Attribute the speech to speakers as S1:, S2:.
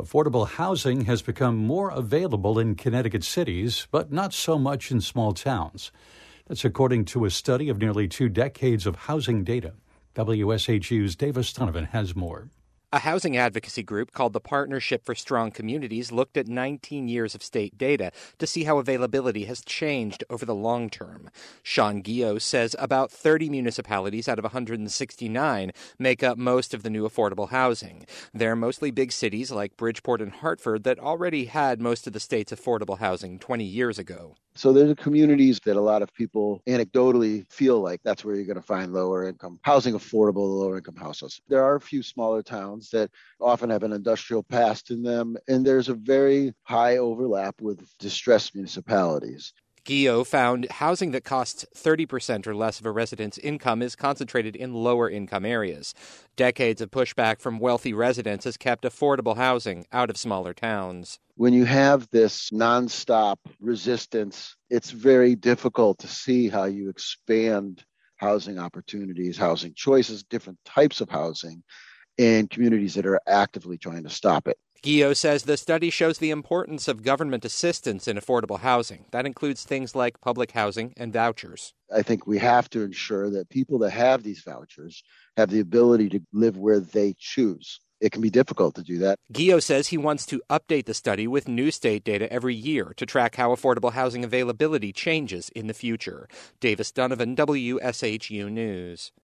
S1: Affordable housing has become more available in Connecticut cities, but not so much in small towns. That's according to a study of nearly 2 decades of housing data. WSHU's Davis Donovan has more.
S2: A housing advocacy group called the Partnership for Strong Communities looked at 19 years of state data to see how availability has changed over the long term. Sean Guillot says about 30 municipalities out of 169 make up most of the new affordable housing. They're mostly big cities like Bridgeport and Hartford that already had most of the state's affordable housing 20 years ago.
S3: So there's communities that a lot of people anecdotally feel like that's where you're going to find lower income housing, affordable lower income houses. There are a few smaller towns that often have an industrial past in them, and there's a very high overlap with distressed municipalities.
S2: Guillot found housing that costs 30% or less of a resident's income is concentrated in lower-income areas. Decades of pushback from wealthy residents has kept affordable housing out of smaller towns.
S3: When you have this nonstop resistance, it's very difficult to see how you expand housing opportunities, housing choices, different types of housing in communities that are actively trying to stop it.
S2: Guillot says the study shows the importance of government assistance in affordable housing. That includes things like public housing and vouchers.
S3: I think we have to ensure that people that have these vouchers have the ability to live where they choose. It can be difficult to do that.
S2: Guillot says he wants to update the study with new state data every year to track how affordable housing availability changes in the future. Davis Donovan, WSHU News.